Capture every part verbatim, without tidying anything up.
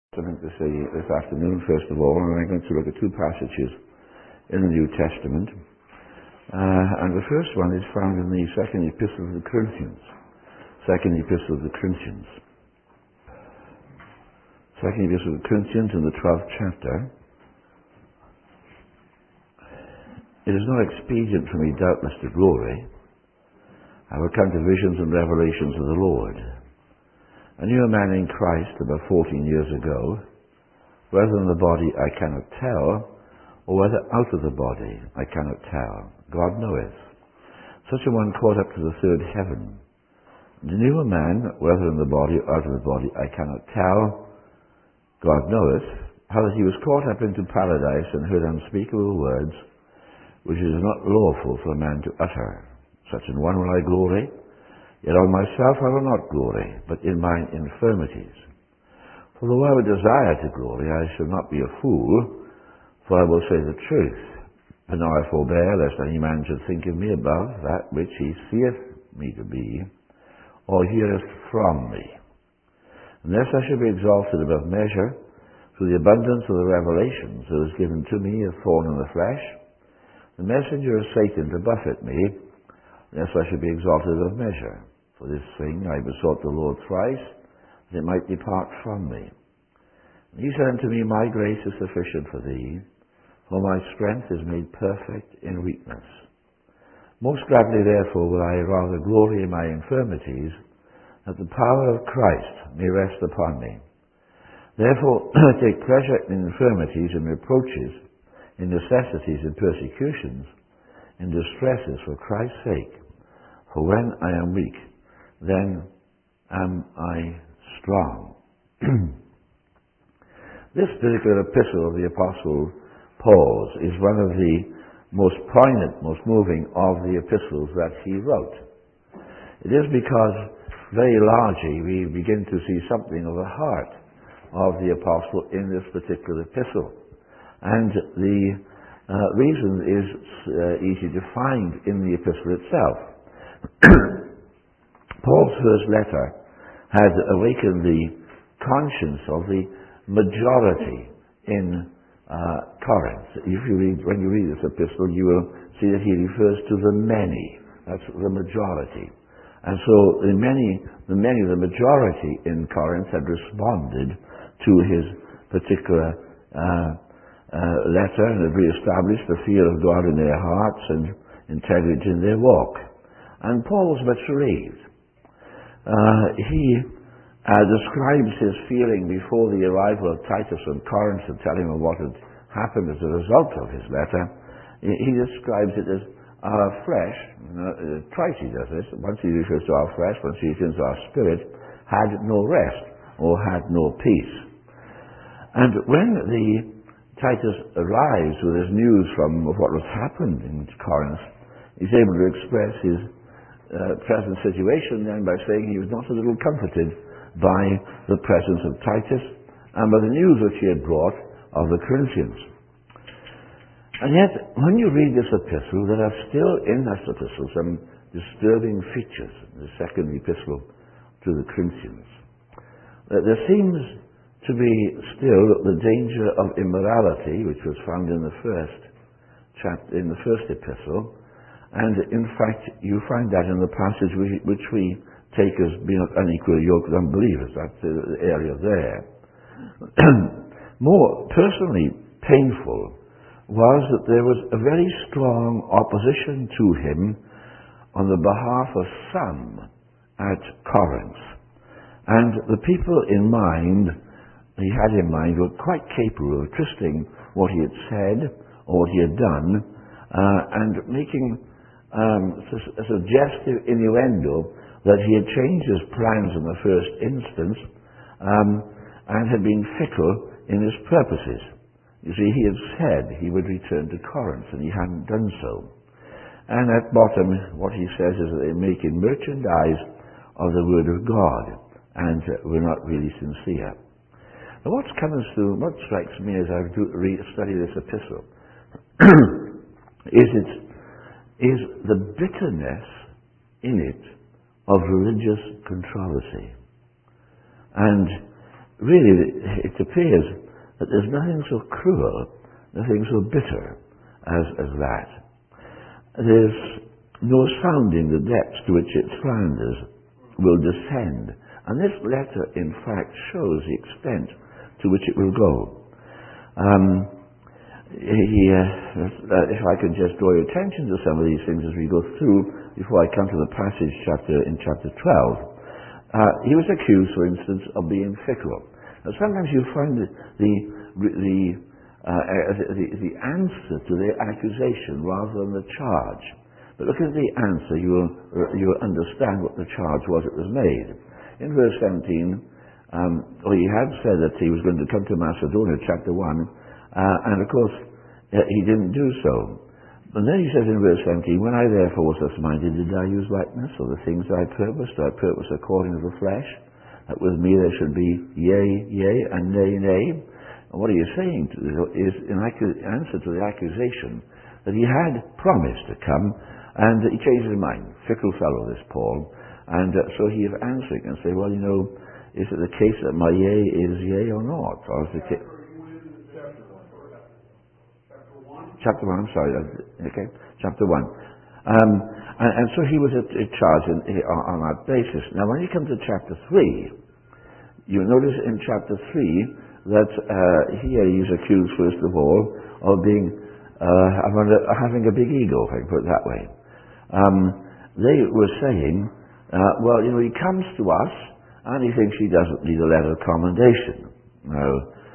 Testament this, this afternoon, first of all, and I'm going to look at two passages in the New Testament. Uh, and the first one is found in the second epistle of the Corinthians. Second epistle of the Corinthians. Second epistle of the Corinthians in the twelfth chapter. It is not expedient for me, doubtless, to glory. I will come to visions and revelations of the Lord. I knew a man in Christ about fourteen years ago, whether in the body I cannot tell, or whether out of the body I cannot tell. God knoweth. Such a one caught up to the third heaven. And I knew a man, whether in the body or out of the body I cannot tell, God knoweth, how that he was caught up into paradise and heard unspeakable words, which it is not lawful for a man to utter. Such an one will I glory. Yet on myself I will not glory, but in mine infirmities. For though I would desire to glory, I shall not be a fool, for I will say the truth. But now I forbear, lest any man should think of me above that which he seeth me to be, or heareth from me. Unless I should be exalted above measure, through the abundance of the revelations that is given to me a thorn in the flesh, the messenger of Satan to buffet me, lest I should be exalted above measure. For this thing I besought the Lord thrice, that it might depart from me. And he said unto me, My grace is sufficient for thee, for my strength is made perfect in weakness. Most gladly therefore will I rather glory in my infirmities, that the power of Christ may rest upon me. Therefore I take pleasure in infirmities and reproaches, in necessities and persecutions, in distresses for Christ's sake. For when I am weak, then am I strong. This particular epistle of the Apostle Paul's is one of the most poignant, most moving of the epistles that he wrote. It is because very largely we begin to see something of the heart of the Apostle in this particular epistle. And the uh, reason is uh, easy to find in the epistle itself. Paul's first letter had awakened the conscience of the majority in uh, Corinth. If you read, when you read this epistle, you will see that he refers to the many. That's the majority. And so the many, the many, the majority in Corinth had responded to his particular uh, uh, letter and had re-established the fear of God in their hearts and integrity in their walk. And Paul was much relieved. Uh, he uh, describes his feeling before the arrival of Titus in Corinth and telling him what had happened as a result of his letter. He, he describes it as our flesh, uh, twice he does this, once he refers to our flesh, once he refers to our spirit, had no rest or had no peace. And when the Titus arrives with his news from what was happened in Corinth, he's able to express his Uh, present situation then by saying he was not a little comforted by the presence of Titus and by the news which he had brought of the Corinthians. And yet, when you read this epistle, there are still in this epistle some disturbing features, the second epistle to the Corinthians. Uh, there seems to be still the danger of immorality, which was found in the first chapter, in the first epistle. And in fact, you find that in the passage we, which we take as being unequally yoked with unbelievers. That's the area there. More personally painful was that there was a very strong opposition to him on the behalf of some at Corinth. And the people in mind, he had in mind, were quite capable of twisting what he had said or what he had done uh, and making Um, a suggestive innuendo that he had changed his plans in the first instance um, and had been fickle in his purposes. You see, he had said he would return to Corinth, and he hadn't done so. And at bottom, what he says is that they're making merchandise of the Word of God, and uh, we're not really sincere. Now, what's coming through, what strikes me as I study this epistle, is it's is the bitterness in it of religious controversy. And really, it appears that there's nothing so cruel, nothing so bitter as, as that. There's no sounding the depths to which its slanders will descend. And this letter, in fact, shows the extent to which it will go. Um, he, uh, if I can just draw your attention to some of these things as we go through, before I come to the passage chapter in chapter twelve. Uh, he was accused, for instance, of being fickle. Now, sometimes you find the the the, uh, the the answer to the accusation rather than the charge. But look at the answer, you will you will understand what the charge was that was made. In verse seventeen, um, well, he had said that he was going to come to Macedonia, chapter one, uh, and of course uh, he didn't do so. And then he says in verse seventeen, when I therefore was thus minded, did I use lightness, or the things I purposed? Did I purpose according to the flesh? That with me there should be yea, yea, and nay, nay. And what are you saying to, is in answer to the accusation that he had promised to come, and he changed his mind. Fickle fellow, this Paul. And uh, so he is answering and say, well, you know, is it the case that my yea is yea or not? Or is the case... Chapter one, I'm sorry, okay, chapter one. Um, and, and so he was at, at charge in, on, on that basis. Now when you come to chapter three, you notice in chapter three that uh, here he's accused, first of all, of being, uh, having a big ego, if I can put it that way. Um, they were saying, uh, well, you know, he comes to us and he thinks he doesn't need a letter of commendation. Now,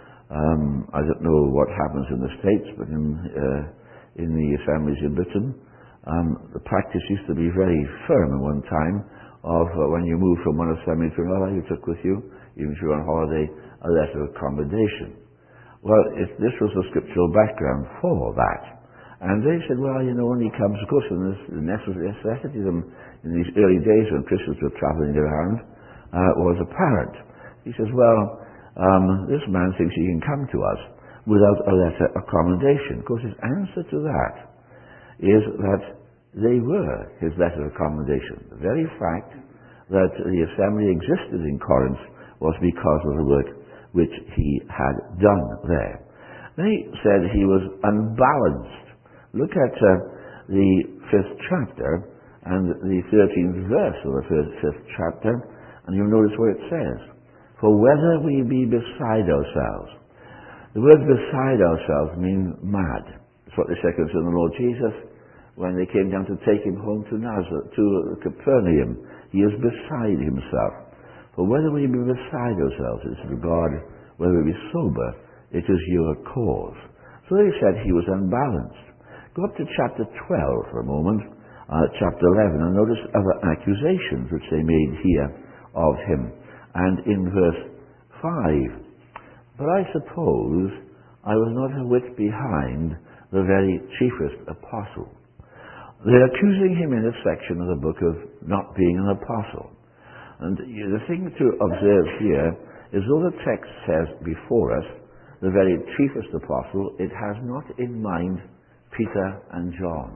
Um, I don't know what happens in the States, but in, uh, in the assemblies in Britain, um, the practice used to be very firm at one time of uh, when you move from one assembly to another, you took with you, even if you were on holiday, a letter of commendation. Well, it, this was the scriptural background for that. And they said, well, you know, when he comes, of course, in this, the necessity of them in these early days when Christians were traveling around uh, was apparent. He says, well, Um, this man thinks he can come to us without a letter of commendation. Of course, his answer to that is that they were his letter of commendation. The very fact that the assembly existed in Corinth was because of the work which he had done there. They said he was unbalanced. Look at uh, the fifth chapter and the thirteenth verse of the fifth chapter, and you'll notice what it says. For whether we be beside ourselves. The word beside ourselves means mad. That's what they said concerning the Lord Jesus when they came down to take him home to Nazareth, to Capernaum. He is beside himself. For whether we be beside ourselves is regard, whether we be sober, it is your cause. So they said he was unbalanced. Go up to chapter twelve for a moment, uh, chapter eleven, and notice other accusations which they made here of him. And in verse five, but I suppose I was not a whit behind the very chiefest apostle. They're accusing him in a section of the book of not being an apostle. And the thing to observe here is though the text says before us the very chiefest apostle, it has not in mind Peter and John.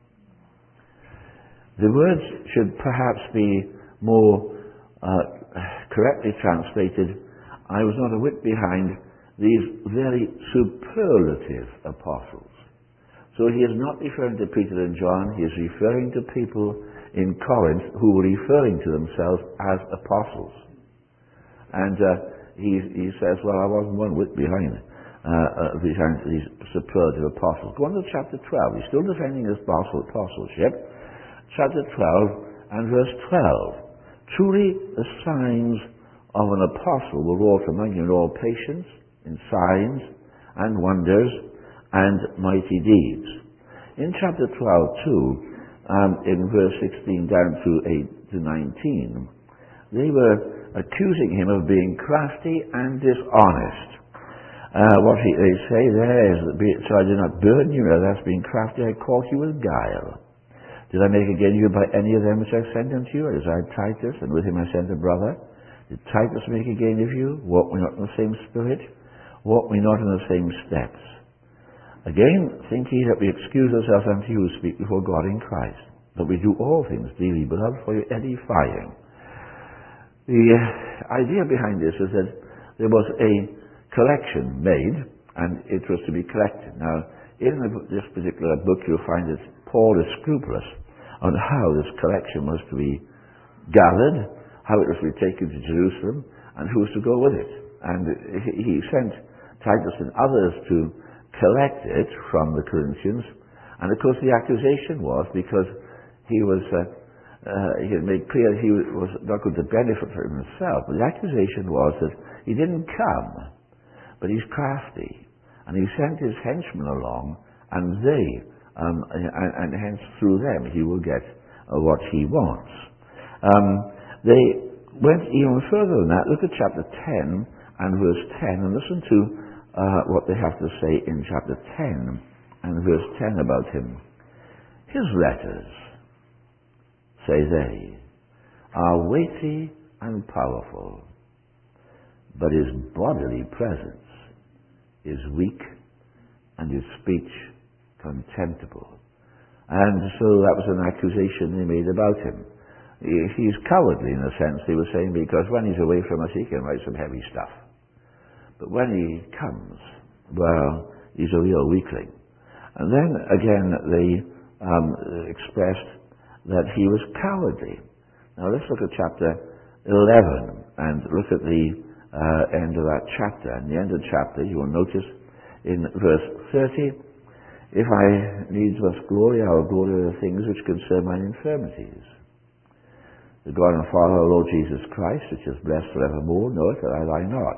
The words should perhaps be more uh, correctly translated, I was not a whit behind these very superlative apostles. So he is not referring to Peter and John, he is referring to people in Corinth who were referring to themselves as apostles. And uh, he, he says, well, I wasn't one whit behind, uh, uh, behind these superlative apostles. Go on to chapter twelve. He's still defending his apostle, apostleship. Chapter twelve and verse twelve. Truly the signs of an apostle were wrought among you in all patience, in signs, and wonders, and mighty deeds. In chapter twelve, too, um, in verse sixteen down to eight to nineteen, they were accusing him of being crafty and dishonest. Uh, what he, they say there is, so I did not burden you, that's being crafty, I caught you with guile. Did I make again you by any of them which I sent unto you? Or desired Titus, and with him I sent a brother? Did Titus make again of you? Walk we not in the same spirit? Walk we not in the same steps? Again, think ye that we excuse ourselves unto you who speak before God in Christ, that we do all things dearly, beloved, for your edifying. The uh, idea behind this is that there was a collection made, and it was to be collected. Now, in this particular book, you'll find that Paul is scrupulous on how this collection was to be gathered, how it was to be taken to Jerusalem, and who was to go with it. And he sent Titus and others to collect it from the Corinthians. And of course, the accusation was because he was uh, uh, he had made clear he was not going to benefit for himself. But the accusation was that he didn't come, but he's crafty, and he sent his henchmen along, and they, um, and, and hence through them, he will get uh, what he wants. Um, they went even further than that. Look at chapter ten and verse ten, and listen to uh, what they have to say in chapter ten and verse ten about him. His letters, say they, are weighty and powerful, but his bodily presence is weak and his speech contemptible. And so that was an accusation they made about him. He's cowardly in a sense, they were saying, because when he's away from us, he can write some heavy stuff. But when he comes, well, he's a real weakling. And then again, they um, expressed that he was cowardly. Now let's look at chapter eleven and look at the uh, end of that chapter. In the end of the chapter, you will notice in verse thirty, if I needs must glory, I will glory of the things which concern mine infirmities. The God and Father of our Lord Jesus Christ, which is blessed forevermore, knoweth that I lie not.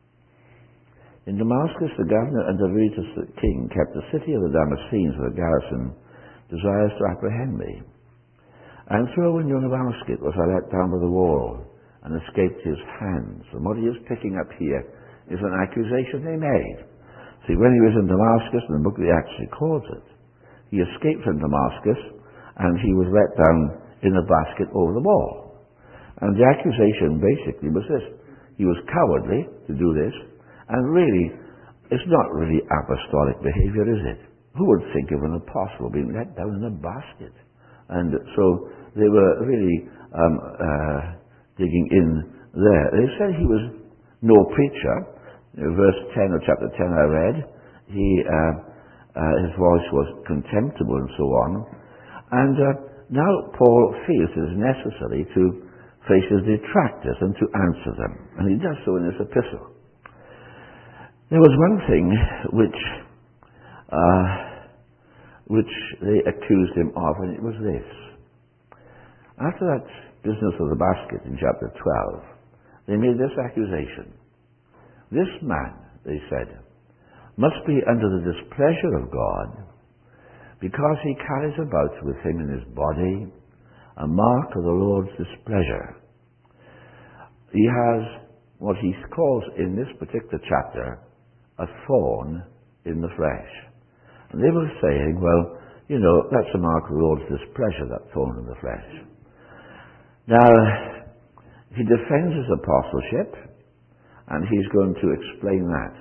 In Damascus, the governor and Aretas the king kept the city of the Damascenes with a garrison, desirous to apprehend me. And through a window of a basket was I let down by the wall, and escaped his hands. And what he is picking up here is an accusation they made. See, when he was in Damascus, and the book of the Acts records it, he escaped from Damascus, and he was let down in a basket over the wall. And the accusation basically was this: he was cowardly to do this, and really, it's not really apostolic behavior, is it? Who would think of an apostle being let down in a basket? And so they were really um, uh, digging in there. They said he was no preacher. Verse ten of chapter ten I read, he, uh, uh, his voice was contemptible and so on. And uh, now Paul feels it is necessary to face his detractors and to answer them. And he does so in this epistle. There was one thing which uh, which they accused him of, and it was this. After that business of the basket in chapter twelve, they made this accusation. This man, they said, must be under the displeasure of God because he carries about with him in his body a mark of the Lord's displeasure. He has what he calls in this particular chapter a thorn in the flesh. And they were saying, well, you know, that's a mark of the Lord's displeasure, that thorn in the flesh. Now, he defends his apostleship, and he's going to explain that.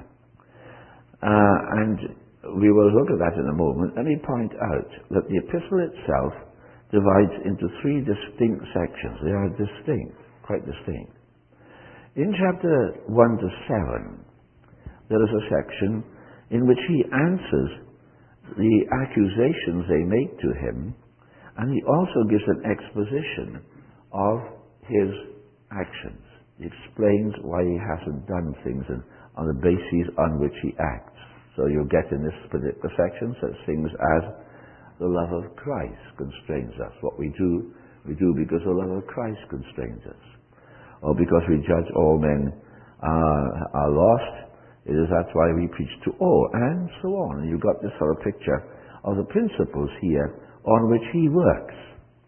Uh, and we will look at that in a moment. Let me point out that the epistle itself divides into three distinct sections. They are distinct, quite distinct. In chapter one to seven, there is a section in which he answers the accusations they make to him, and he also gives an exposition of his actions. He explains why he hasn't done things and on the bases on which he acts. So you'll get in this particular section such things as the love of Christ constrains us. What we do, we do because the love of Christ constrains us. Or because we judge all men uh, are lost, it is that's why we preach to all, and so on. And you've got this sort of picture of the principles here on which he works.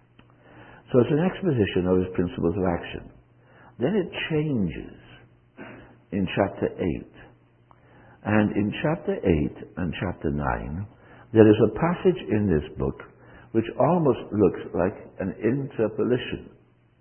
So it's an exposition of his principles of action. Then it changes in chapter eight. And in chapter eight and chapter nine, there is a passage in this book which almost looks like an interpolation.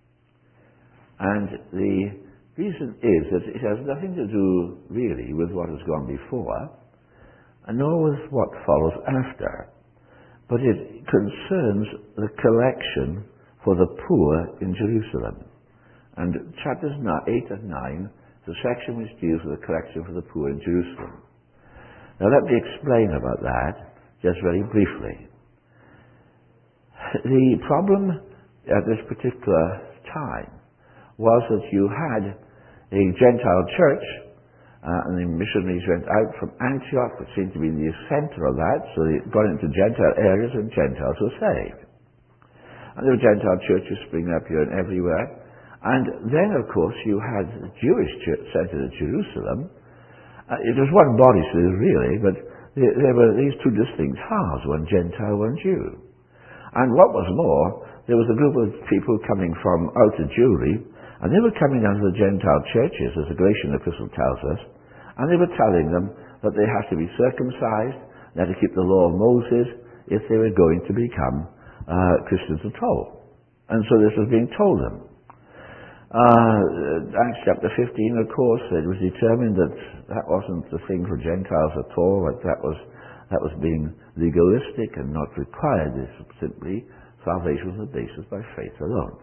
And the reason is that it has nothing to do really with what has gone before, and nor with what follows after, but it concerns the collection for the poor in Jerusalem. And chapters eight and nine is the section which deals with the collection for the poor in Jerusalem. Now let me explain about that just very briefly. The problem at this particular time was that you had a Gentile church, uh, and the missionaries went out from Antioch, which seemed to be the center of that, so they got into Gentile areas and Gentiles were saved. And there were Gentile churches springing up here and everywhere. And then, of course, you had the Jewish church centered at Jerusalem. Uh, it was one body still, really, but there, there were these two distinct halves, one Gentile, one Jew. And what was more, there was a group of people coming from out of Jewry, and they were coming down to the Gentile churches, as the Galatian epistle tells us, and they were telling them that they had to be circumcised, they had to keep the law of Moses if they were going to become uh, Christians at all. And so this was being told them. Uh, Acts chapter fifteen, of course, it was determined that that wasn't the thing for Gentiles at all, that that was, that was being legalistic and not required. This simply salvation was the basis by faith alone.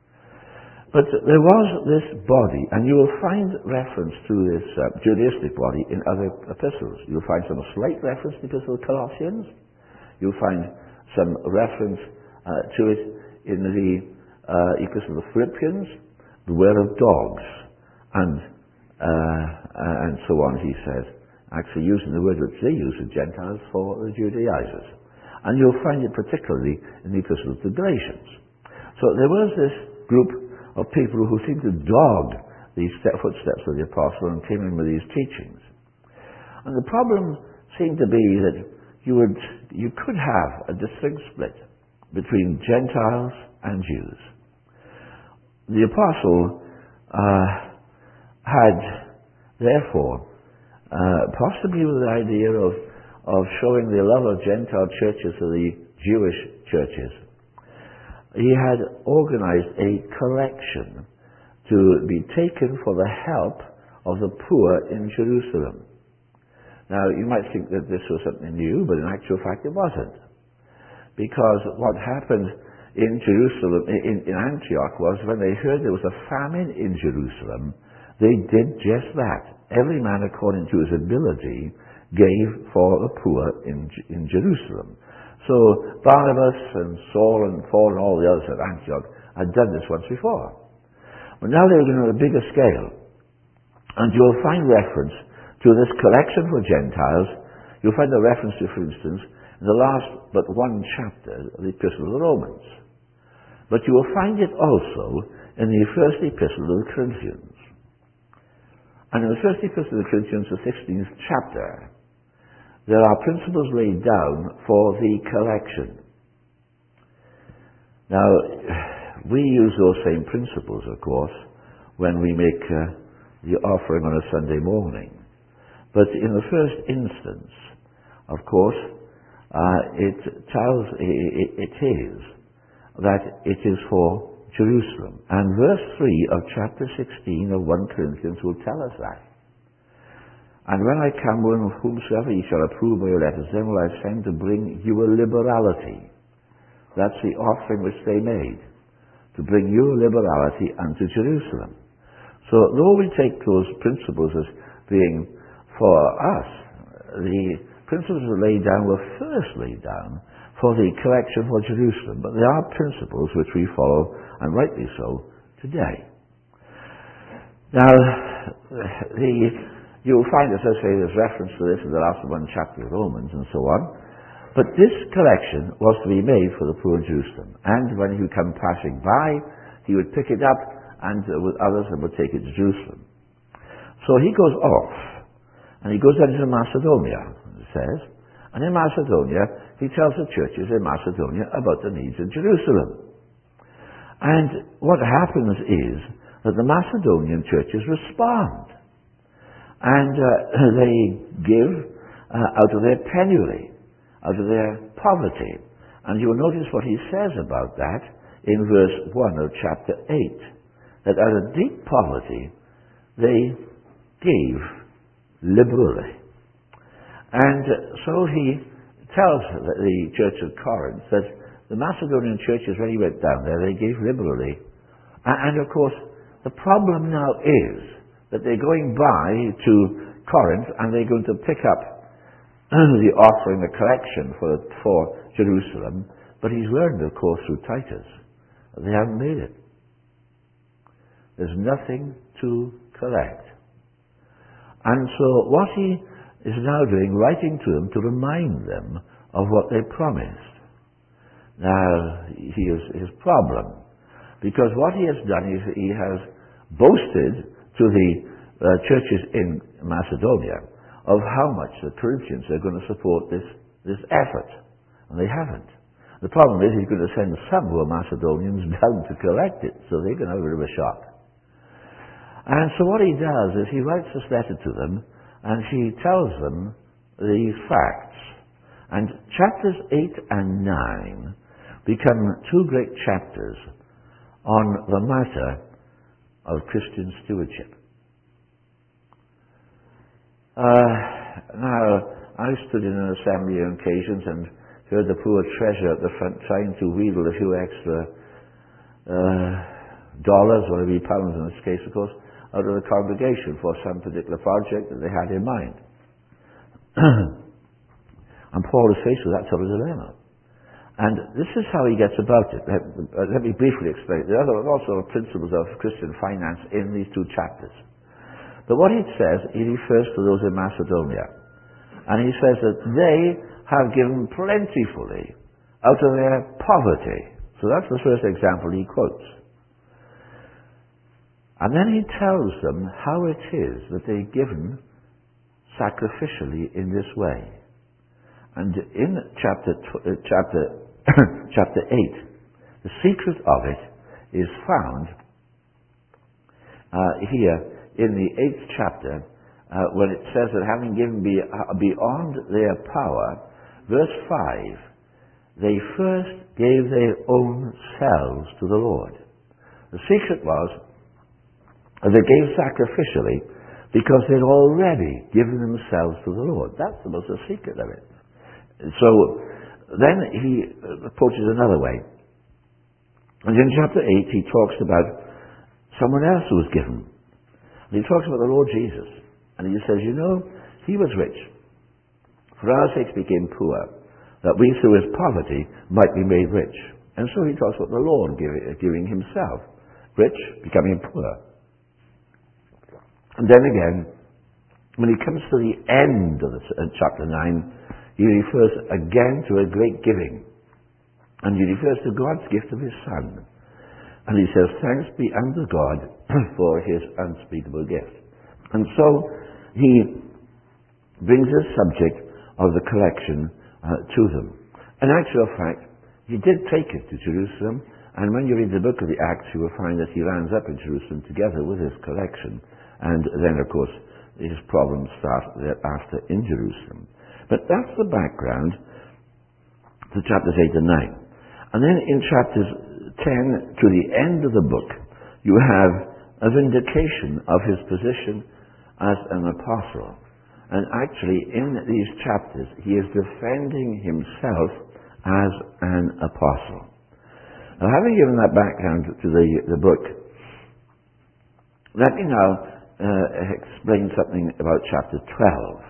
But there was this body, and you will find reference to this uh, Judaistic body in other epistles. You'll find some slight reference to the Epistle of Colossians. You'll find some reference uh, to it in the uh, Epistle of Philippians. Beware of dogs, and uh, and so on, he says, actually using the word which they use with Gentiles for the Judaizers. And you'll find it particularly in the Epistle to the Galatians. So there was this group of people who seemed to dog these footsteps of the apostle and came in with these teachings. And the problem seemed to be that you would you could have a distinct split between Gentiles and Jews. The apostle uh, had, therefore, uh, possibly with the idea of, of showing the love of Gentile churches to the Jewish churches, he had organized a collection to be taken for the help of the poor in Jerusalem. Now, you might think that this was something new, but in actual fact it wasn't. Because what happened in Jerusalem, in, in Antioch, was when they heard there was a famine in Jerusalem, they did just that. Every man according to his ability gave for the poor in, in Jerusalem. So Barnabas and Saul and Paul and all the others at Antioch had done this once before. But now they were going on a bigger scale. And you'll find reference to this collection for Gentiles. You'll find a reference to, for instance, in the last but one chapter of the Epistle of the Romans. But you will find it also in the first epistle of the Corinthians. And in the first epistle of the Corinthians, the sixteenth chapter, there are principles laid down for the collection. Now, we use those same principles, of course, when we make uh, the offering on a Sunday morning. But in the first instance, of course, uh, it tells, it, it is, that it is for Jerusalem. And verse three of chapter sixteen of First Corinthians will tell us that. And when I come, with whomsoever ye shall approve by your letters, then will I send to bring you a liberality. That's the offering which they made, to bring you a liberality unto Jerusalem. So though we take those principles as being for us, the principles were laid down were first laid down for the collection for Jerusalem, but there are principles which we follow, and rightly so, today. Now, the, you'll find, as I say, there's reference to this in the last one chapter of Romans and so on, but this collection was to be made for the poor in Jerusalem, and when he would come passing by, he would pick it up, and uh, with others, and would take it to Jerusalem. So he goes off, and he goes down to Macedonia, it says, and in Macedonia, he tells the churches in Macedonia about the needs in Jerusalem. And what happens is that the Macedonian churches respond. And uh, they give uh, out of their penury, out of their poverty. And you will notice what he says about that in verse one of chapter eight. That out of deep poverty, they gave liberally. And so he tells the church of Corinth that the Macedonian churches, when he went down there, they gave liberally. And of course, the problem now is that they're going by to Corinth and they're going to pick up the offering, the collection for, for Jerusalem, but he's learned, of course, through Titus, that they haven't made it. There's nothing to collect. And so what he is now doing, writing to them to remind them of what they promised. Now, here's his problem. Because what he has done is he has boasted to the uh, churches in Macedonia of how much the Corinthians are going to support this, this effort. And they haven't. The problem is he's going to send some who are Macedonians down to collect it, so they're going to have a bit of a shock. And so what he does is he writes this letter to them, and he tells them these facts. And chapters eight and nine become two great chapters on the matter of Christian stewardship. Uh, now, I stood in an assembly on occasions and heard the poor treasurer at the front trying to wheedle a few extra uh, dollars, or maybe pounds in this case, of course, out of the congregation for some particular project that they had in mind. And Paul is faced with that sort of dilemma. And this is how he gets about it. Let, uh, let me briefly explain. There are also principles of Christian finance in these two chapters. But what he says, he refers to those in Macedonia. And he says that they have given plentifully out of their poverty. So that's the first example he quotes. And then he tells them how it is that they've given sacrificially in this way. And in chapter tw- uh, chapter chapter eight, the secret of it is found uh, here in the eighth chapter, uh, when it says that having given be, uh, beyond their power, verse five, they first gave their own selves to the Lord. The secret was that they gave sacrificially because they'd already given themselves to the Lord. That's the most the secret of it. So then he approaches another way. And in chapter eight he talks about someone else who was given. And he talks about the Lord Jesus. And he says, you know, he was rich. For our sakes became poor, that we through his poverty might be made rich. And so he talks about the Lord giving, giving himself rich, becoming poor. And then again, when he comes to the end of the, uh, chapter nine, he refers again to a great giving. And he refers to God's gift of his Son. And he says, thanks be unto God for his unspeakable gift. And so he brings the subject of the collection uh, to them. In actual fact, he did take it to Jerusalem, and when you read the book of the Acts, you will find that he lands up in Jerusalem together with his collection. And then, of course, his problems start thereafter in Jerusalem. But that's the background to chapters eight and nine. And then in chapters ten to the end of the book, you have a vindication of his position as an apostle. And actually, in these chapters, he is defending himself as an apostle. Now, having given that background to the, the book, let me now uh, explain something about chapter twelve.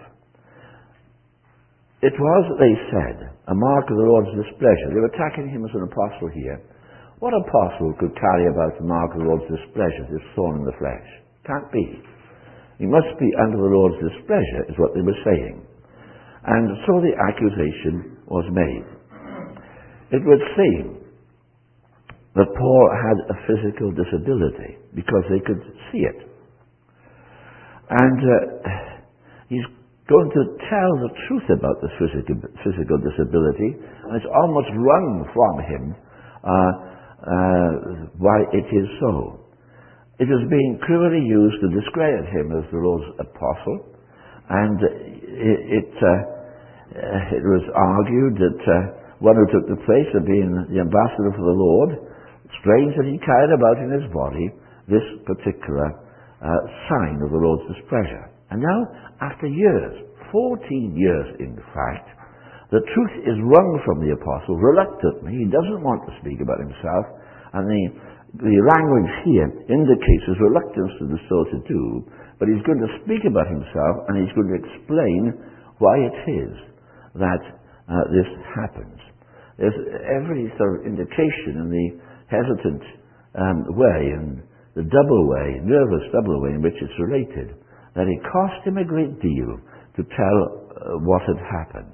It was, they said, a mark of the Lord's displeasure. They were attacking him as an apostle here. What apostle could carry about the mark of the Lord's displeasure, this thorn in the flesh? Can't be. He must be under the Lord's displeasure, is what they were saying. And so the accusation was made. It would seem that Paul had a physical disability because they could see it. And uh, he's going to tell the truth about this physical, physical disability, and it's almost wrung from him uh, uh, why it is so. It was being cruelly used to discredit him as the Lord's apostle, and it, it, uh, it was argued that uh, one who took the place of being the ambassador for the Lord, strange that he carried about in his body this particular uh, sign of the Lord's displeasure. And now, after years, fourteen years in fact, the truth is wrung from the apostle reluctantly. He doesn't want to speak about himself, and the, the language here indicates his reluctance to do so to do But he's going to speak about himself, and he's going to explain why it is that uh, this happens. There's every sort of indication in the hesitant um, way and the double way, nervous double way in which it's related, that it cost him a great deal to tell uh, what had happened.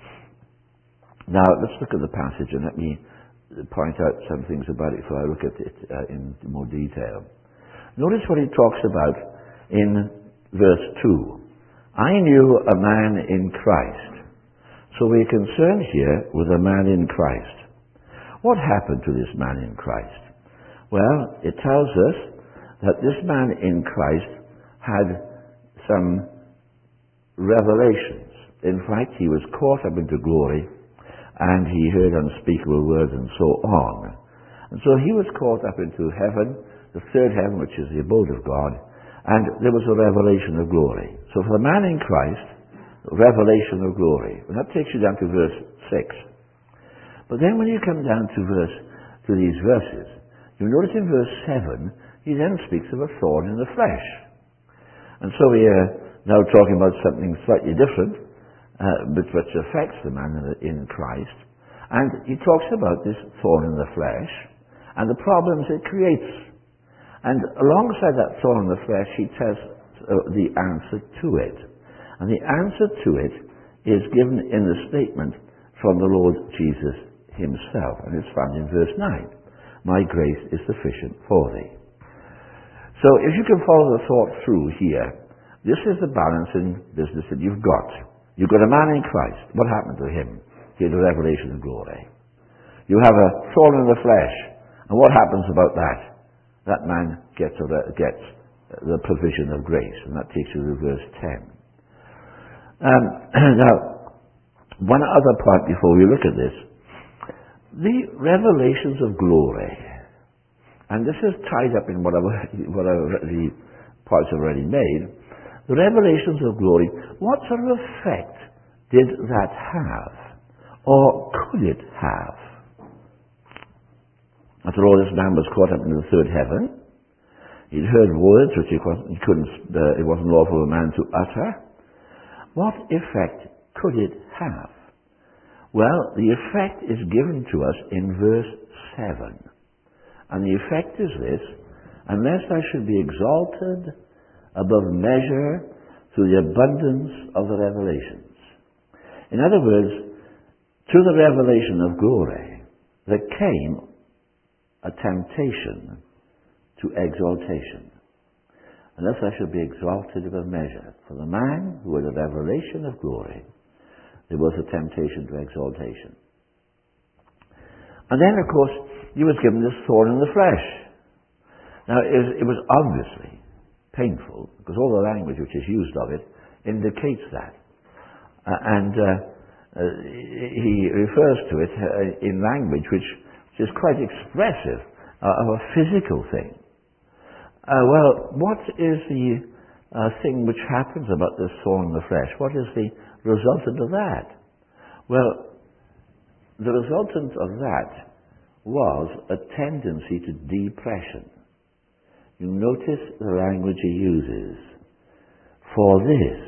Now, let's look at the passage and let me point out some things about it before I look at it uh, in more detail. Notice what he talks about in verse two. I knew a man in Christ. So we're concerned here with a man in Christ. What happened to this man in Christ? Well, it tells us that this man in Christ had some revelations. In fact, he was caught up into glory, and he heard unspeakable words and so on. And so he was caught up into heaven, the third heaven, which is the abode of God, and there was a revelation of glory. So for the man in Christ, revelation of glory. And that takes you down to verse six. But then when you come down to verse to these verses, you notice in verse seven, he then speaks of a thorn in the flesh. And so we are now talking about something slightly different, uh, but which affects the man in Christ. And he talks about this thorn in the flesh and the problems it creates. And alongside that thorn in the flesh, he tells uh, the answer to it. And the answer to it is given in the statement from the Lord Jesus himself. And it's found in verse nine. My grace is sufficient for thee. So if you can follow the thought through here, this is the balancing business that you've got. You've got a man in Christ. What happened to him? He had a revelation of glory. You have a thorn in the flesh. And what happens about that? That man gets, a, gets the provision of grace. And that takes you to verse ten. Um, now, one other point before we look at this. The revelations of glory, and this is tied up in what I've, what I've already, points I've already made, the revelations of glory, what sort of effect did that have? Or could it have? After all, this man was caught up in the third heaven. He'd heard words which he couldn't, he couldn't uh, it wasn't lawful for a man to utter. What effect could it have? Well, the effect is given to us in verse seven. And the effect is this: unless I should be exalted above measure through the abundance of the revelations. In other words, to the revelation of glory, there came a temptation to exaltation. Unless I should be exalted above measure. For the man who had a revelation of glory, there was a temptation to exaltation. And then, of course, he was given this thorn in the flesh. Now, it was, it was obviously painful, because all the language which is used of it indicates that. Uh, and uh, uh, he refers to it uh, in language which, which is quite expressive uh, of a physical thing. Uh, well, what is the uh, thing which happens about this thorn in the flesh? What is the resultant of that? Well, the resultant of that was a tendency to depression. You notice the language he uses. For this,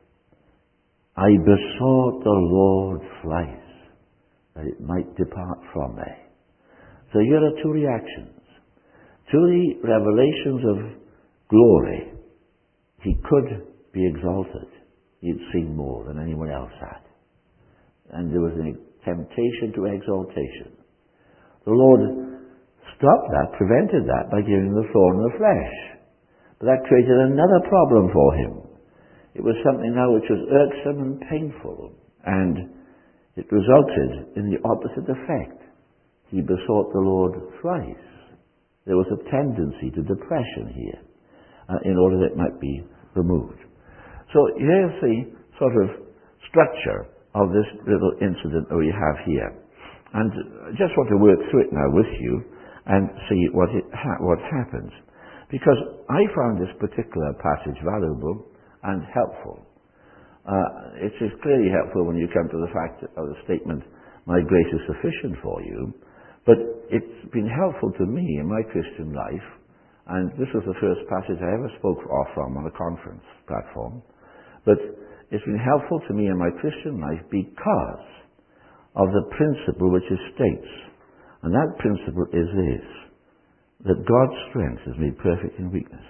I besought the Lord thrice, that it might depart from me. So here are two reactions. To the revelations of glory, he could be exalted. He'd seen more than anyone else had. And there was a temptation to exaltation. The Lord stopped that, prevented that, by giving the thorn in the flesh. But that created another problem for him. It was something now which was irksome and painful, and it resulted in the opposite effect. He besought the Lord thrice. There was a tendency to depression here, uh, in order that it might be removed. So here's the sort of structure of this little incident that we have here. And I just want to work through it now with you and see what, it ha- what happens. Because I found this particular passage valuable and helpful. Uh, it is clearly helpful when you come to the fact of the statement, my grace is sufficient for you. But it's been helpful to me in my Christian life And this was the first passage I ever spoke off from on a conference platform. But it's been helpful to me in my Christian life because of the principle which it states. And that principle is this, that God's strength is made perfect in weakness.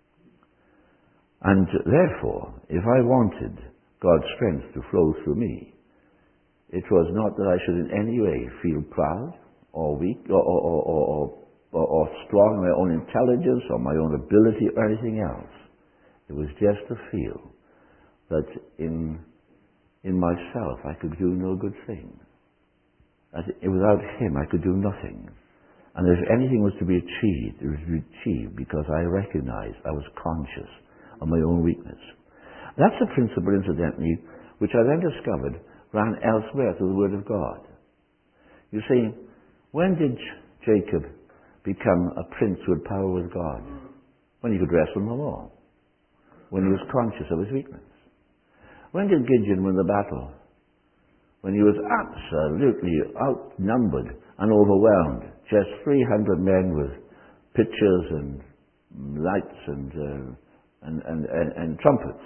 And therefore, if I wanted God's strength to flow through me, it was not that I should in any way feel proud or weak or, or, or, or, or, or strong in my own intelligence or my own ability or anything else. It was just to feel that in, in myself I could do no good thing. That without Him I could do nothing. And if anything was to be achieved, it was to be achieved because I recognized, I was conscious of my own weakness. That's a principle, incidentally, which I then discovered ran elsewhere through the Word of God. You see, when did Jacob become a prince with power with God? When he could wrestle no more. When he was conscious of his weakness. When did Gideon win the battle? When he was absolutely outnumbered and overwhelmed. Just three hundred men with pitchers and lights and, uh, and, and, and, and trumpets.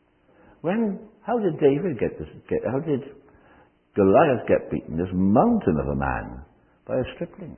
When, how did David get this, get, how did Goliath get beaten, this mountain of a man, by a stripling,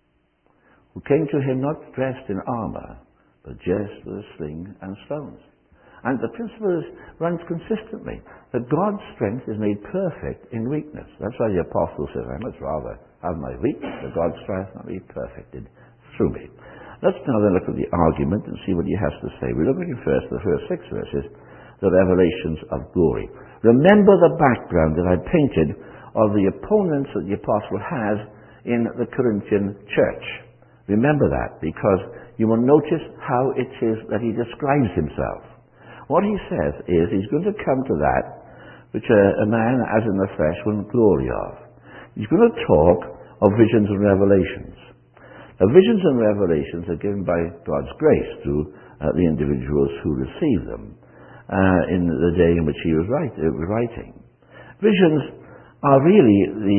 who came to him not dressed in armor, but just with a sling and stones. And the principle is, runs consistently, that God's strength is made perfect in weakness. That's why the apostle says, I much rather have my weakness, but God's strength not be perfected through me. Let's now then look at the argument and see what he has to say. We're looking first at the first six verses, the revelations of glory. Remember the background that I painted of the opponents that the apostle has in the Corinthian church. Remember that, because you will notice how it is that he describes himself. What he says is he's going to come to that which a, a man as in the flesh will glory of. He's going to talk of visions and revelations. Now, visions and revelations are given by God's grace to uh, the individuals who receive them uh, in the day in which he was write, uh, writing. Visions are really the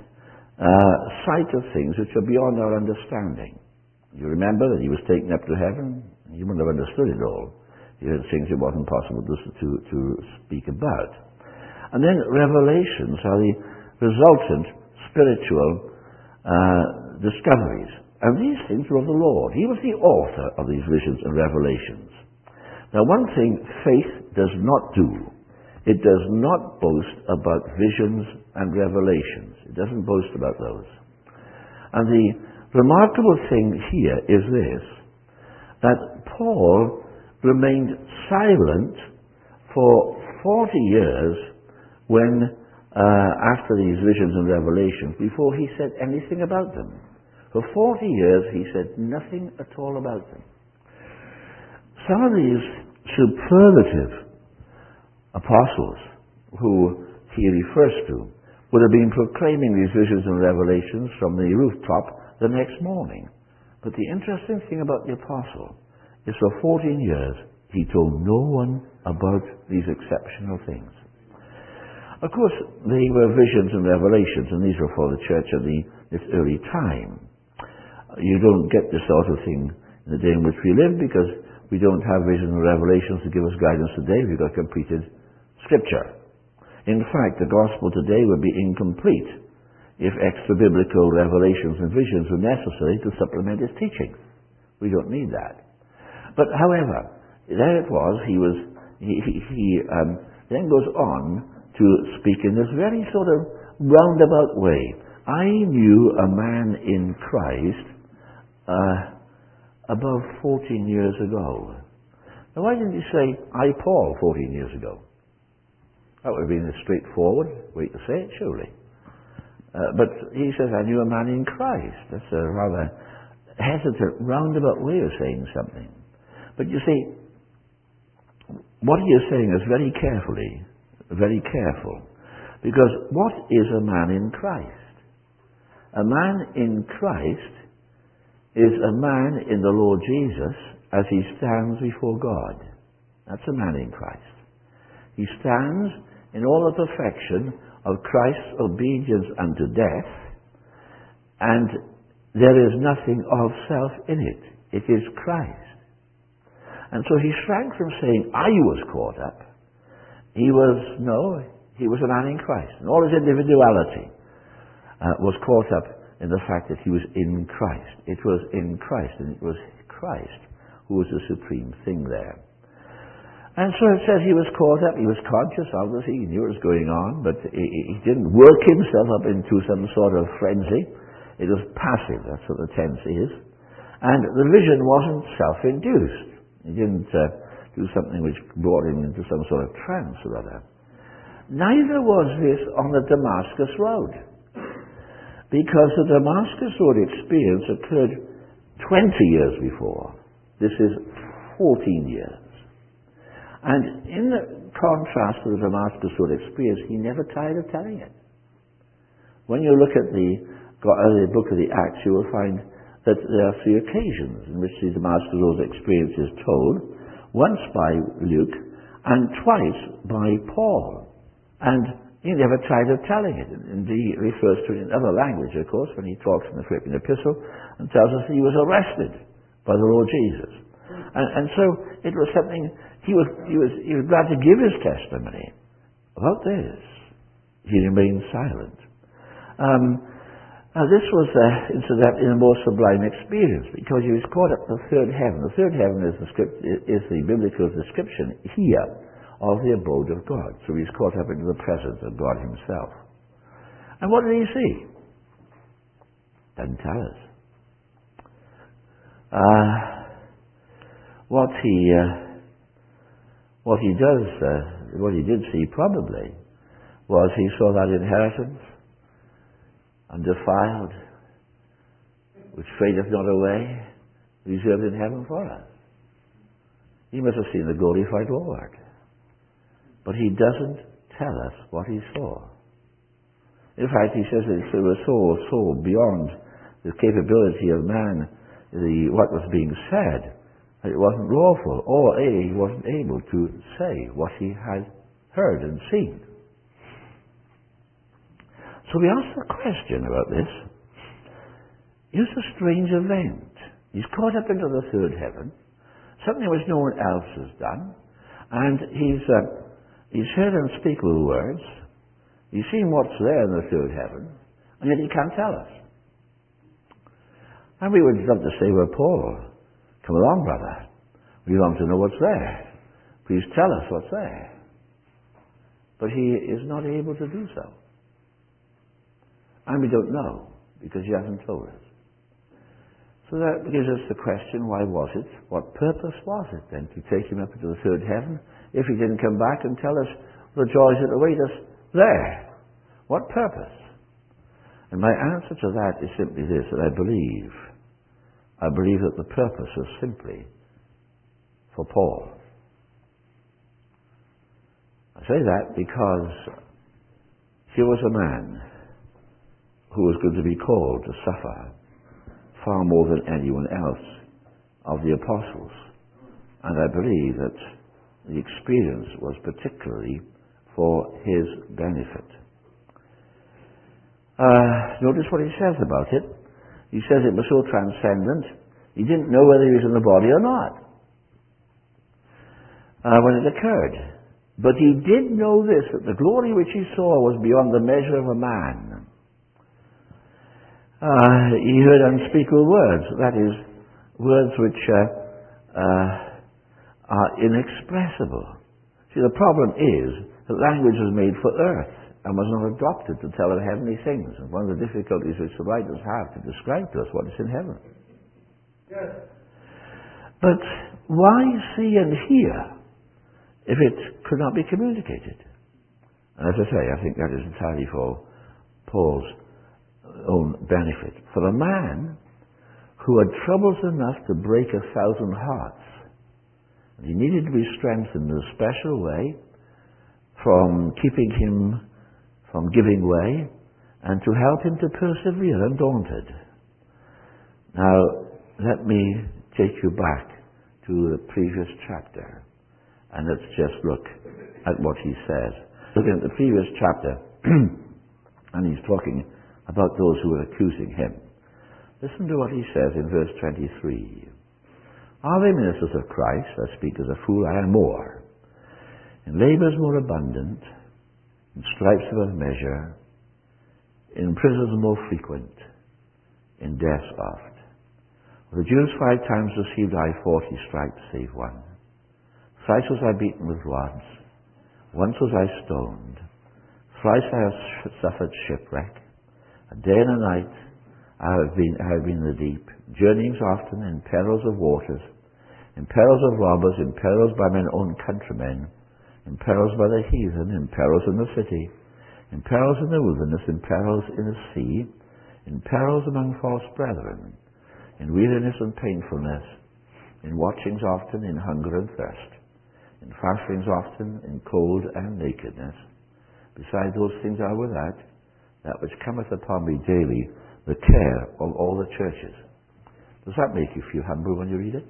uh, sight of things which are beyond our understanding. You remember that he was taken up to heaven? He wouldn't have understood it all. He had things it wasn't possible to, to, to speak about. And then revelations are the resultant spiritual uh, discoveries. And these things were of the Lord. He was the author of these visions and revelations. Now, one thing faith does not do, it does not boast about visions and revelations. It doesn't boast about those. And the remarkable thing here is this, that Paul remained silent for forty years when, uh, after these visions and revelations, before he said anything about them. For forty years he said nothing at all about them. Some of these superlative apostles who he refers to would have been proclaiming these visions and revelations from the rooftop the next morning. But the interesting thing about the apostle is for fourteen years he told no one about these exceptional things. Of course, they were visions and revelations, and these were for the church of the, this early time. You don't get this sort of thing in the day in which we live, because we don't have visions and revelations to give us guidance today. We've got completed Scripture. In fact, the gospel today would be incomplete if extra-biblical revelations and visions were necessary to supplement its teachings. We don't need that. But however, there it was, he was, he, he, he um, then goes on to speak in this very sort of roundabout way. I knew a man in Christ uh, above fourteen years ago. Now, why didn't he say, I, Paul, fourteen years ago? That would have been a straightforward way to say it, surely. Uh, but he says, I knew a man in Christ. That's a rather hesitant, roundabout way of saying something. But you see, what he is saying is very carefully, very careful. Because what is a man in Christ? A man in Christ is a man in the Lord Jesus as he stands before God. That's a man in Christ. He stands in all the perfection of Christ's obedience unto death, and there is nothing of self in it. It is Christ. And so he shrank from saying, I was caught up. He was, no, he was a man in Christ. And all his individuality uh, was caught up in the fact that he was in Christ. It was in Christ, and it was Christ who was the supreme thing there. And so it says he was caught up, he was conscious, obviously, he knew what was going on, but he, he didn't work himself up into some sort of frenzy. It was passive, that's what the tense is. And the vision wasn't self-induced. He didn't uh, do something which brought him into some sort of trance or other. Neither was this on the Damascus Road, because the Damascus Road experience occurred twenty years before. This is fourteen years. And in the contrast to the Damascus Road experience, he never tired of telling it. When you look at the, uh, the book of the Acts, you will find that there are three occasions in which the Damascus Road experience is told, once by Luke and twice by Paul. And he never tired of telling it. And he refers to it in other language, of course, when he talks in the Philippian epistle and tells us that he was arrested by the Lord Jesus. And, and so it was something, he was, he, was, he was glad to give his testimony. About this, he remained silent. Um, now this was, uh, incidentally, the most sublime experience, because he was caught up to the third heaven. The third heaven is the, script, is the biblical description here of the abode of God. So he's caught up into the presence of God himself. And what did he see? Doesn't tell us. Uh, what he uh, what he does, uh, what he did see probably, was he saw that inheritance, undefiled, which fadeth not away, reserved in heaven for us. He must have seen the glorified Lord. But he doesn't tell us what he saw. In fact, he says it was so, so beyond the capability of man, the, what was being said, that it wasn't lawful, or A, he wasn't able to say what he had heard and seen. So we ask the question about this. It's a strange event. He's caught up into the third heaven, something which no one else has done, and he's... Uh, He's heard unspeakable words. He's seen what's there in the third heaven, and yet he can't tell us. And we would love to say, well, Paul, come along, brother. We want to know what's there. Please tell us what's there. But he is not able to do so. And we don't know, because he hasn't told us. So that gives us the question, why was it? What purpose was it then to take him up into the third heaven if he didn't come back and tell us the joys that await us there? What purpose? And my answer to that is simply this, that I believe, I believe that the purpose was simply for Paul. I say that because here was a man who was going to be called to suffer far more than anyone else of the apostles. And I believe that the experience was particularly for his benefit. Uh, notice what he says about it. He says it was so transcendent, he didn't know whether he was in the body or not uh, when it occurred. But he did know this, that the glory which he saw was beyond the measure of a man. Uh, he heard unspeakable words, that is, words which uh, uh, are inexpressible. See, the problem is that language was made for earth and was not adopted to tell of heavenly things. And one of the difficulties which the writers have to describe to us what is in heaven. Yes. But why see and hear if it could not be communicated? And as I say, I think that is entirely for Paul's own benefit. For a man who had troubles enough to break a thousand hearts, he needed to be strengthened in a special way from keeping him from giving way and to help him to persevere undaunted. Now, let me take you back to the previous chapter and let's just look at what he says. Looking at the previous chapter, and he's talking about those who were accusing him. Listen to what he says in verse twenty-three. Are they ministers of Christ? I speak as a fool, I am more. In labours more abundant, in stripes above measure, in prisons more frequent, in deaths oft. For the Jews five times received I forty stripes, save one. Thrice was I beaten with rods, once was I stoned, thrice I have suffered shipwreck. A day and a night I have been, I have been in the deep, journeyings often, in perils of waters, in perils of robbers, in perils by mine own countrymen, in perils by the heathen, in perils in the city, in perils in the wilderness, in perils in the sea, in perils among false brethren, in weariness and painfulness, in watchings often, in hunger and thirst, in fastings often, in cold and nakedness. Beside those things are without, that which cometh upon me daily, the care of all the churches. Does that make you feel humble when you read it?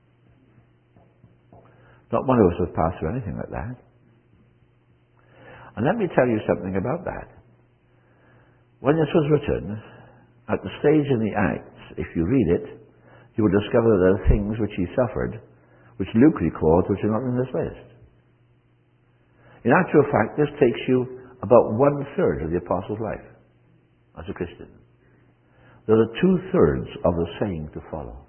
Not one of us has passed through anything like that. And let me tell you something about that. When this was written, at the stage in the Acts, if you read it, you will discover that there are things which he suffered, which Luke records, which are not in this list. In actual fact, this takes you about one-third of the apostle's life as a Christian. There are two-thirds of the saying to follow.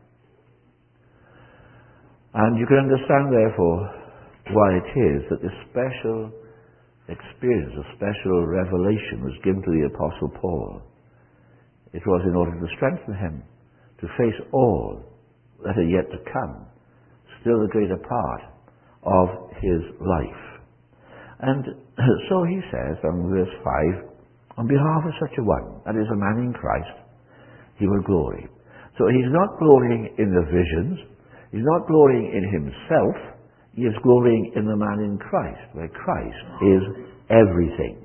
And you can understand, therefore, why it is that this special experience, a special revelation was given to the Apostle Paul. It was in order to strengthen him to face all that are yet to come, still the greater part of his life. And so he says, in verse five, on behalf of such a one, that is a man in Christ, he will glory. So he's not glorying in the visions, he's not glorying in himself, he is glorying in the man in Christ, where Christ is everything.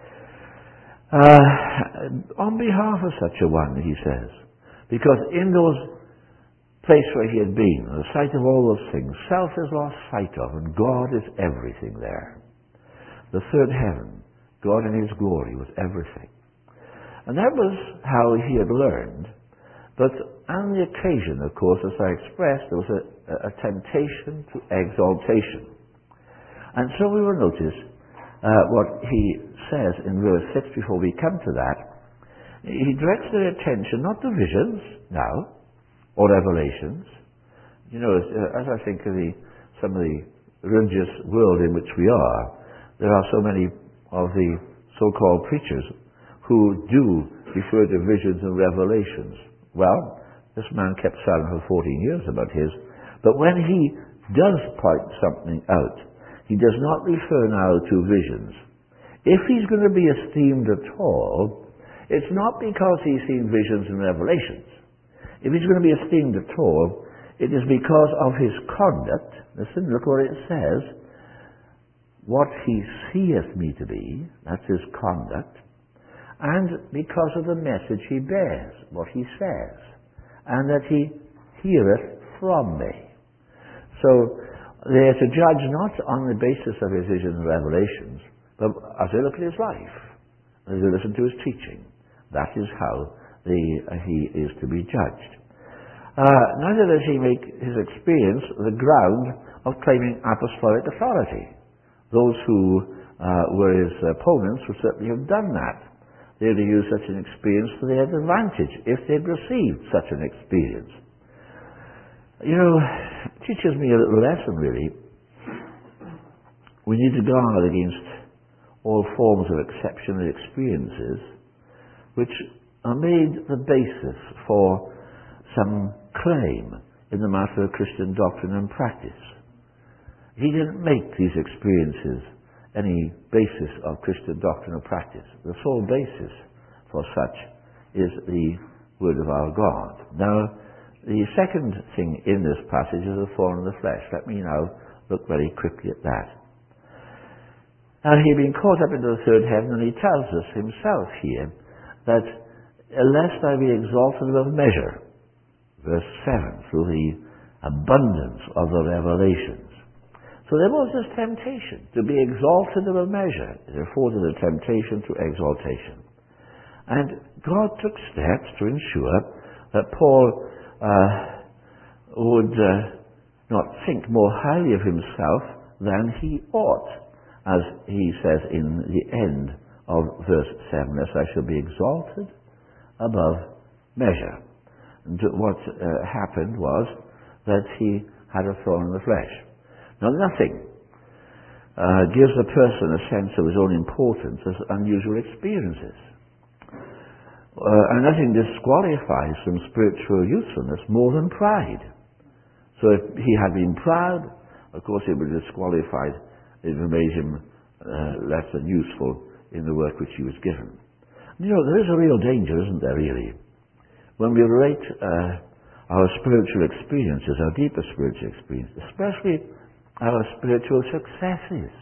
Uh, on behalf of such a one, he says, because in those places where he had been, the sight of all those things, self is lost sight of, and God is everything there. The third heaven, God in his glory was everything. And that was how he had learned. But on the occasion, of course, as I expressed, there was a, a temptation to exaltation. And so we will notice uh, what he says in verse six before we come to that. He directs their attention not to visions now, or revelations. You know, as, uh, as I think of the, some of the religious world in which we are, there are so many of the so-called preachers who do refer to visions and revelations. Well, this man kept silent for fourteen years about his, but when he does point something out, he does not refer now to visions. If he's going to be esteemed at all, it's not because he's seen visions and revelations. If he's going to be esteemed at all, it is because of his conduct. Listen, look what it says. What he seeth me to be, that's his conduct, and because of the message he bears, what he says, and that he heareth from me. So they are to judge not on the basis of his visions and revelations, but as they look at his life, as they listen to his teaching. That is how the, uh, he is to be judged. Uh, neither does he make his experience the ground of claiming apostolic authority. Those who uh, were his opponents would certainly have done that. They would have used such an experience to their advantage if they'd received such an experience. You know, it teaches me a little lesson, really. We need to guard against all forms of exceptional experiences which are made the basis for some claim in the matter of Christian doctrine and practice. He didn't make these experiences any basis of Christian doctrine or practice. The sole basis for such is the Word of our God. Now, the second thing in this passage is the thorn in the flesh. Let me now look very quickly at that. Now, he had been caught up into the third heaven, and he tells us himself here that lest I be exalted above measure, verse seven, through the abundance of the revelations. So there was this temptation to be exalted above measure. It afforded a temptation to exaltation. And God took steps to ensure that Paul uh, would uh, not think more highly of himself than he ought, as he says in the end of verse seven, lest I shall be exalted above measure. And what uh, happened was that he had a thorn in the flesh. Now, nothing uh, gives a person a sense of his own importance as unusual experiences. Uh, and nothing disqualifies from spiritual usefulness more than pride. So if he had been proud, of course it would have disqualified, it would have made him uh, less than useful in the work which he was given. You know, there is a real danger, isn't there, really? When we relate uh, our spiritual experiences, our deeper spiritual experiences, especially our spiritual successes.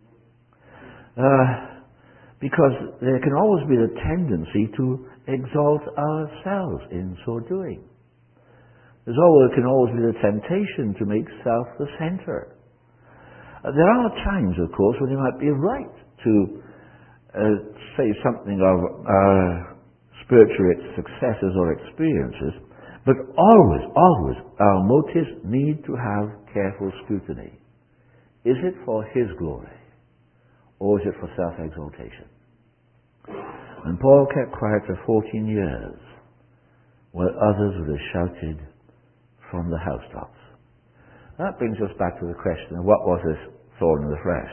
Uh, because there can always be the tendency to exalt ourselves in so doing. There's always, there can always be the temptation to make self the center. Uh, there are times, of course, when it might be right to uh, say something of our spiritual successes or experiences, but always, always, our motives need to have careful scrutiny. Is it for His glory, or is it for self-exaltation? And Paul kept quiet for fourteen years, while others would have shouted from the housetops. That brings us back to the question of what was this thorn in the flesh?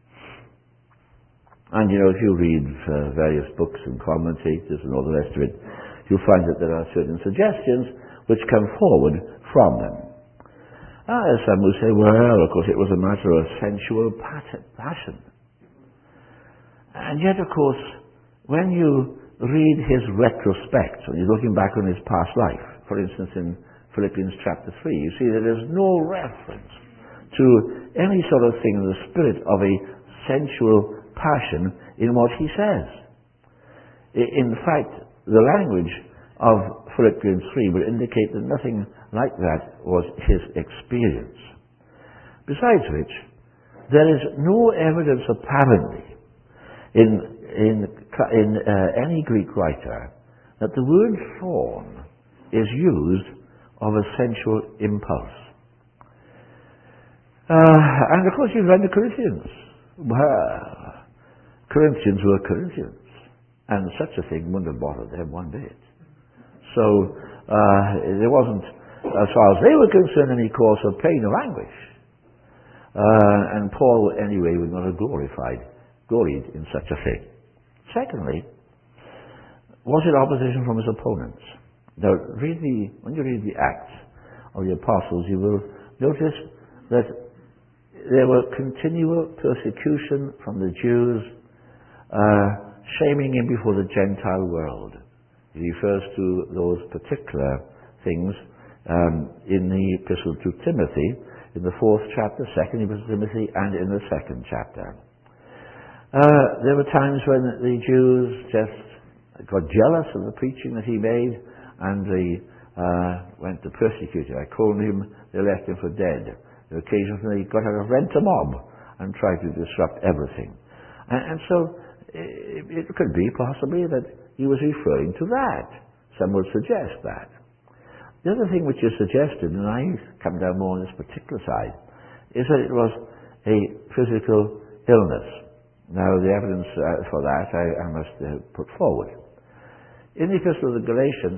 And you know, if you read uh, various books and commentators and all the rest of it, you'll find that there are certain suggestions which come forward from them. Ah, some will say, well, of course, it was a matter of sensual passion. And yet, of course, when you read his retrospect, when you're looking back on his past life, for instance, in Philippians chapter three, you see that there's no reference to any sort of thing in the spirit of a sensual passion in what he says. In fact, the language of Philippians three would indicate that nothing like that was his experience. Besides which, there is no evidence apparently in, in, in uh, any Greek writer that the word thorn is used of a sensual impulse. Uh, and of course you've read the Corinthians. Well, Corinthians were Corinthians, and such a thing wouldn't have bothered them one bit. So uh, there wasn't, as far as they were concerned, any cause of pain or anguish. Uh, and Paul, anyway, would not have glorified, gloried in such a thing. Secondly, was it opposition from his opponents? Now, read the, when you read the Acts of the Apostles, you will notice that there were continual persecution from the Jews, uh, shaming him before the Gentile world. He refers to those particular things um, in the Epistle to Timothy, in the fourth chapter, second Epistle to Timothy, and in the second chapter. Uh, there were times when the Jews just got jealous of the preaching that he made, and they uh, went to persecute him. Iconium, they left him for dead. Occasionally they got out of rent a mob and tried to disrupt everything. And, and so it, it could be possibly that he was referring to that. Some would suggest that. The other thing which is suggested, and I come down more on this particular side, is that it was a physical illness. Now, the evidence uh, for that I, I must uh, put forward. In the Epistle of the Galatians,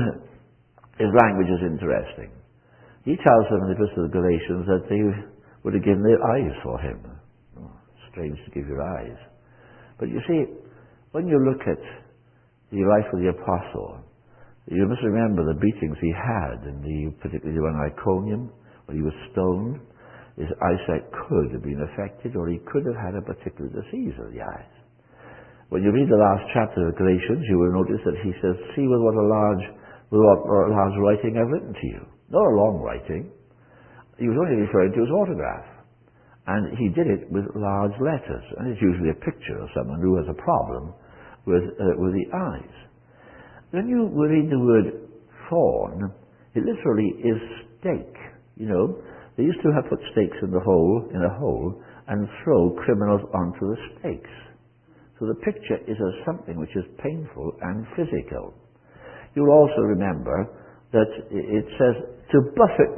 his language is interesting. He tells them in the Epistle of the Galatians that they would have given their eyes for him. Oh, strange to give your eyes. But you see, when you look at the life of the Apostle, you must remember the beatings he had, and the, particularly the one at Iconium, when he was stoned. His eyesight could have been affected, or he could have had a particular disease of the eyes. When you read the last chapter of Galatians, you will notice that he says, see with what a large, with what a large writing I've written to you. Not a long writing. He was only referring to his autograph. And he did it with large letters. And it's usually a picture of someone who has a problem with, uh, with the eyes. When you read the word thorn, it literally is stake. You know, they used to have put stakes in the hole, in a hole, and throw criminals onto the stakes. So the picture is of something which is painful and physical. You'll also remember that it says, to buffet me.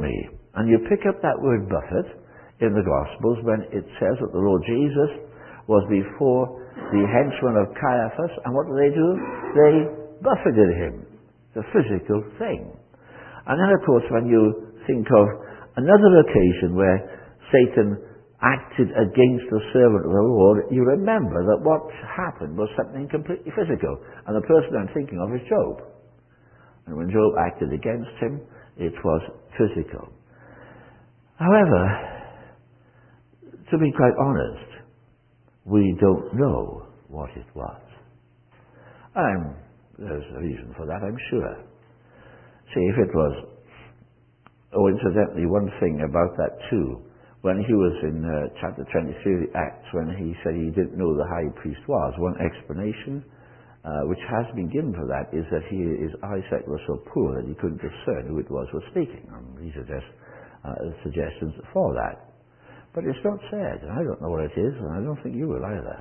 And you pick up that word buffet in the Gospels when it says that the Lord Jesus was before the henchmen of Caiaphas, and what do they do? They buffeted him. It's a physical thing. And then, of course, when you think of another occasion where Satan acted against the servant of the Lord, you remember that what happened was something completely physical. And the person I'm thinking of is Job. And when Job acted against him, it was physical. However, to be quite honest, we don't know what it was. And there's a reason for that, I'm sure. See, if it was... Oh, incidentally, one thing about that too, when he was in uh, chapter twenty-three of the Acts, when he said he didn't know who the high priest was, one explanation uh, which has been given for that is that he, his eyesight was so poor that he couldn't discern who it was who was speaking. And he suggests uh, suggestions for that. But it's not said, and I don't know what it is, and I don't think you will either.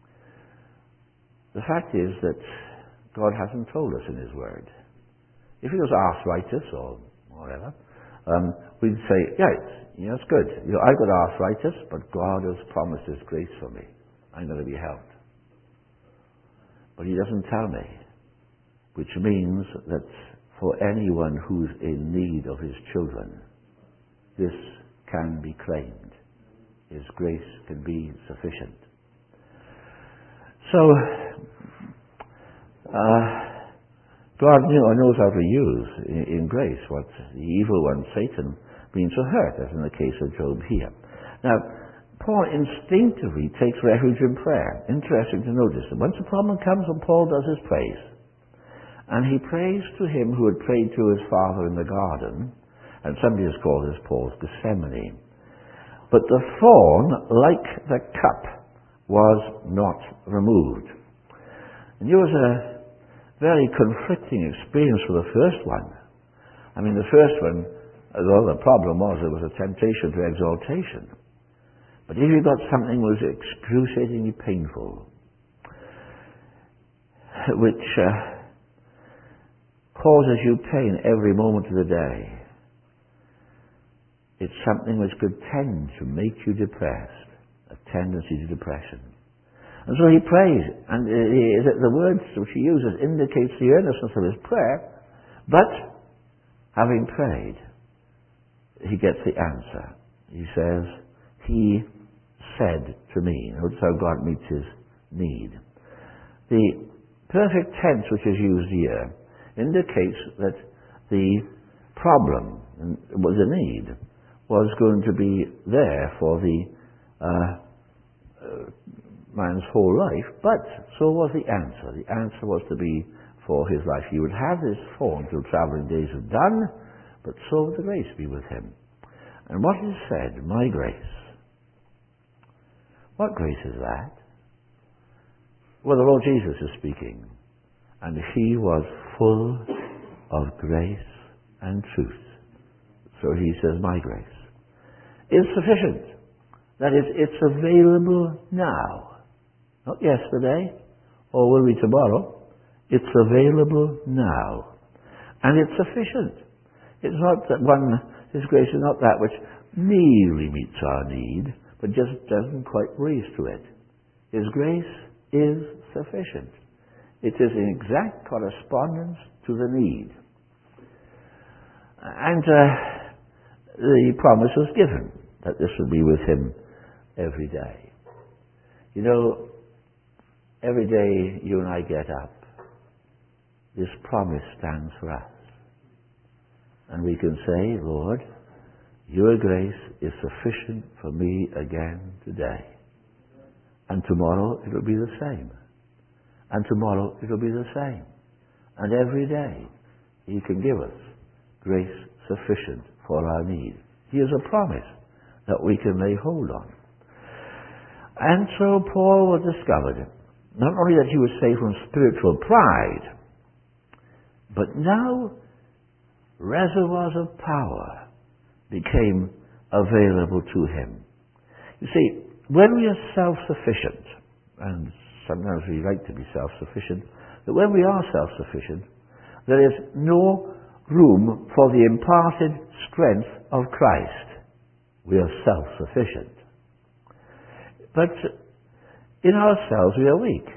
The fact is that God hasn't told us in his word. If it was arthritis or whatever, um, we'd say, yeah, it's, you know, it's good. You know, I've got arthritis, but God has promised his grace for me. I'm going to be helped. But he doesn't tell me, which means that for anyone who's in need of his children, this can be claimed. His grace can be sufficient. So, uh, God knows how to use in, in grace what the evil one, Satan, means to hurt, as in the case of Job here. Now, Paul instinctively takes refuge in prayer. Interesting to notice that once a problem comes, and Paul does his praise. And he prays to him who had prayed to his father in the garden, and somebody has called this Paul's Gethsemane. But the thorn, like the cup, was not removed. And it was a very conflicting experience for the first one. I mean, the first one, although the problem was there was a temptation to exaltation. But if you got something that was excruciatingly painful, which uh, causes you pain every moment of the day, it's something which could tend to make you depressed, a tendency to depression. And so he prays, and he, the words which he uses indicates the earnestness of his prayer, but having prayed, he gets the answer. He says, he said to me. Notice how God meets his need. The perfect tense which is used here indicates that the problem, was the need, was going to be there for the uh, uh, man's whole life, but so was the answer. The answer was to be for his life. He would have his thorn till travelling days are done, but so would the grace be with him. And what is said, my grace. What grace is that? Well, the Lord Jesus is speaking, and he was full of grace and truth. So he says, my grace is sufficient. That is, it's available now. Not yesterday, or will be tomorrow. It's available now. And it's sufficient. It's not that one, his grace is not that which nearly meets our need, but just doesn't quite raise to it. His grace is sufficient. It is in exact correspondence to the need. And uh, the promise was given that this would be with him every day. You know, every day you and I get up, this promise stands for us. And we can say, Lord, your grace is sufficient for me again today. And tomorrow it'll be the same. And tomorrow it'll be the same. And every day he can give us grace sufficient for our need. He is a promise that we can lay hold on. And so Paul was discovered, not only that he was saved from spiritual pride, but now reservoirs of power became available to him. You see, when we are self-sufficient, and sometimes we like to be self-sufficient, but when we are self-sufficient, there is no room for the imparted strength of Christ. We are self-sufficient. But in ourselves we are weak.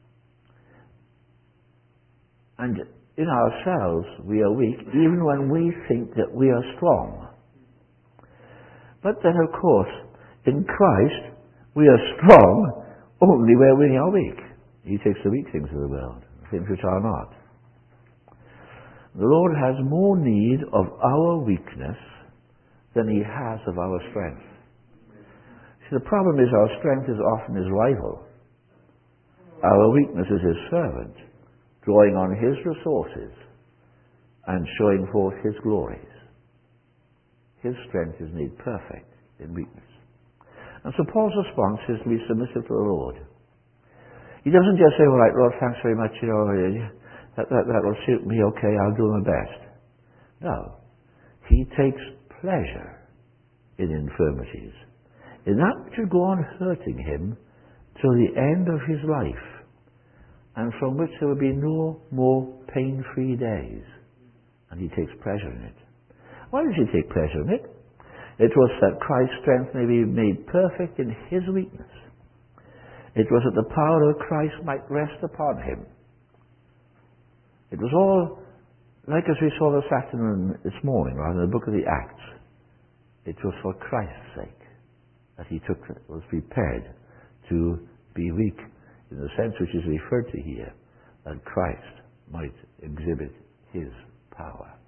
And in ourselves we are weak even when we think that we are strong. But then of course, in Christ we are strong only where we are weak. He takes the weak things of the world, things which are not. The Lord has more need of our weakness than he has of our strength. See, the problem is our strength is often his rival. Our weakness is his servant, drawing on his resources and showing forth his glories. His strength is made perfect in weakness. And so Paul's response is to be submissive to the Lord. He doesn't just say, all right, Lord, thanks very much, you know, that, that, that will suit me, okay, I'll do my best. No. He takes pleasure in infirmities, in that which will go on hurting him till the end of his life, and from which there will be no more pain-free days. And he takes pleasure in it. Why does he take pleasure in it? It was that Christ's strength may be made perfect in his weakness. It was that the power of Christ might rest upon him. It was all, like as we saw this afternoon, this morning, rather, in the book of the Acts. It was for Christ's sake that he took, was prepared to be weak, in the sense which is referred to here, that Christ might exhibit his power.